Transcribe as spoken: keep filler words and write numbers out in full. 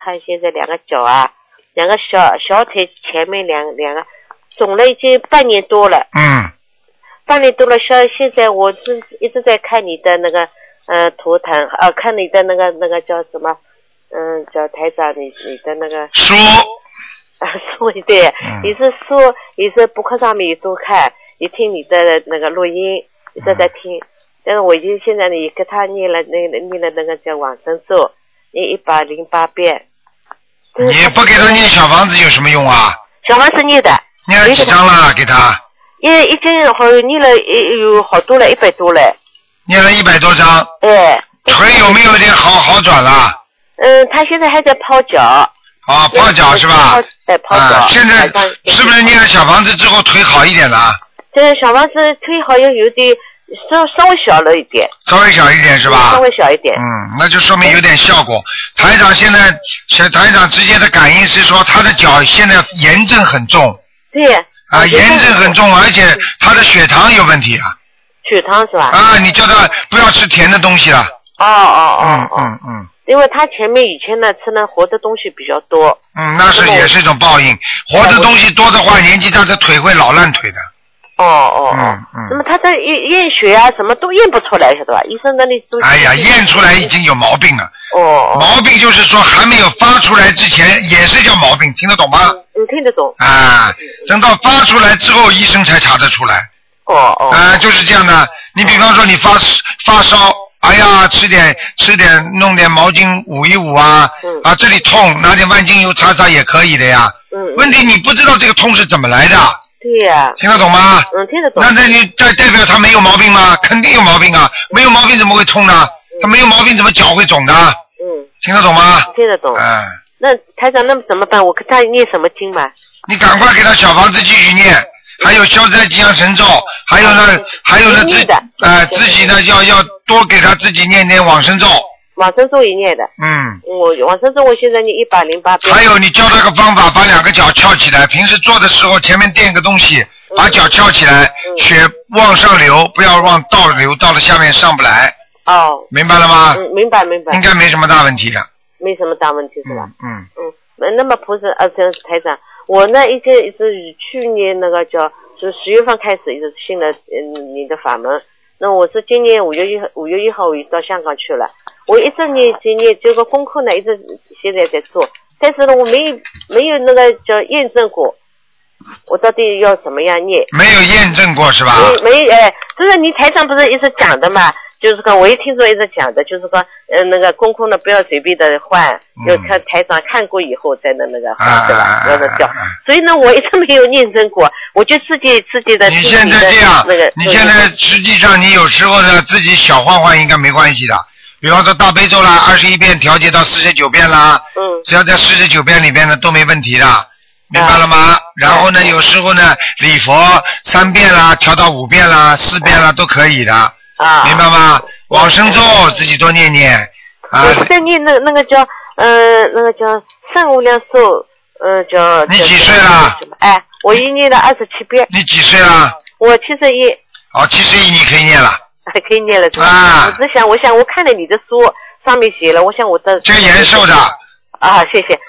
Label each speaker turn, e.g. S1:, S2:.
S1: 看现在两个脚啊，两个小小腿前面两两个肿了已经半年多了。
S2: 嗯。
S1: 半年多了，现现在我是一直在看你的那个呃图腾，呃看你的那个那个叫什么，嗯、呃、叫台长你你的那个
S2: 书。
S1: 啊书对，
S2: 嗯、
S1: 你是书，你是博客上面也都看，也听你的那个录音，一直在听。嗯、但是我已经现在你给他念了那个念了那个叫往生咒，念一百零八遍。
S2: 你不给他念小房子有什么用啊？
S1: 小房子念的。
S2: 念了几张了？给他。
S1: 因为已经好念了有好多了，一百多了。
S2: 念了一百多张。
S1: 哎。
S2: 腿有没有点好好转了？
S1: 嗯，他现在还在泡脚。
S2: 啊，泡脚是吧？
S1: 哎，泡脚。
S2: 啊，现在是不是念了小房子之后腿好一点了？
S1: 这个小房子腿好像有点稍稍微小了一点。
S2: 稍微小一点是吧？
S1: 稍微小一点。
S2: 嗯，那就说明有点效果。台长现在，小台长直接的感应是说他的脚现在炎症很重。
S1: 对。
S2: 啊，炎症很重，而且他的血糖有问题啊。
S1: 血糖是吧？
S2: 啊，你叫他不要吃甜的东西了。
S1: 哦哦哦。
S2: 嗯嗯嗯。
S1: 因为他前面以前呢吃呢活的东西比较多。
S2: 嗯，那是也是一种报应。活的东西多的话，年纪大的腿会老烂腿的。
S1: 哦哦哦。
S2: 嗯嗯。
S1: 那么他的验验血啊，什么都验不出来，晓得吧？医生那里都。
S2: 哎呀，验出来已经有毛病了。
S1: 哦。
S2: 毛病就是说还没有发出来之前也是叫毛病，听得懂吗？
S1: 嗯，听得懂。
S2: 啊，等到发出来之后，医生才查得出来。
S1: 哦哦。
S2: 啊，就是这样的。你比方说你发发烧，哎呀，吃点吃点，弄点毛巾捂一捂啊，嗯、啊，这里痛，拿点万金油擦擦也可以的呀。嗯。问题你不知道这个痛是怎么来的。
S1: 对呀、啊。
S2: 听得懂吗？
S1: 嗯，听得懂。
S2: 那那你代代表他没有毛病吗？肯定有毛病啊，没有毛病怎么会痛呢？嗯、他没有毛病怎么脚会肿的？嗯。听得懂吗？
S1: 听得懂。
S2: 嗯。
S1: 那台长，那么怎么办？我给他念什么经嘛？
S2: 你赶快给他小房子继续念，还有消灾吉祥神咒，还有呢，还有呢自呃自己呢要要多给他自己念念往生咒。
S1: 往生咒也念的。
S2: 嗯。
S1: 我往生咒我现在念一百零八遍。
S2: 还有你教他个方法，把两个脚翘起来，平时做的时候前面垫个东西，把脚翘起来，嗯、血往上流，不要往倒流，到了下面上不来。哦。明白了吗？
S1: 嗯，明白明白。
S2: 应该没什么大问题的。
S1: 没什么大问题是吧？
S2: 嗯
S1: 嗯。嗯，那么菩萨呃，这台长，我呢一直一直去年那个叫，是十月份开始一直信了嗯你的法门。那我是今年五月一五月一号我到香港去了，我一直念今年这个功课呢一直现在在做，但是呢我没没有那个叫验证过，我到底要怎么样念？
S2: 没有验证过是吧？
S1: 没没哎，就是你台长不是一直讲的嘛？就是说，我一听说一直讲的，就是说，呃，那个功课呢，不要随便的换，嗯、要看台长看过以后再那那个换，啊、对吧？要那叫。所以呢，我一直没有验证过，我就自己自己的。
S2: 你现在这样，那个，你现在实际上你有时候呢，自己小换换应该没关系的。比方说大悲咒啦，二十一遍调节到四十九遍啦，嗯，只要在四十九遍里边呢都没问题的，明白了吗？啊、然后呢，有时候呢，礼佛三遍啦，调到五遍啦，四遍啦都可以的。啊，明白吗？往生咒自己多念念。啊，
S1: 我在念那那个叫呃那个叫善无量寿，呃叫。
S2: 你几岁了？
S1: 哎，我一念了二十七遍。
S2: 你几岁了？
S1: 我七十一。
S2: 哦，七十一你可以念了。
S1: 还可以念了。
S2: 啊。
S1: 我只想，我想我看了你的书，上面写了，我想我的。
S2: 这延寿的。
S1: 啊，谢谢。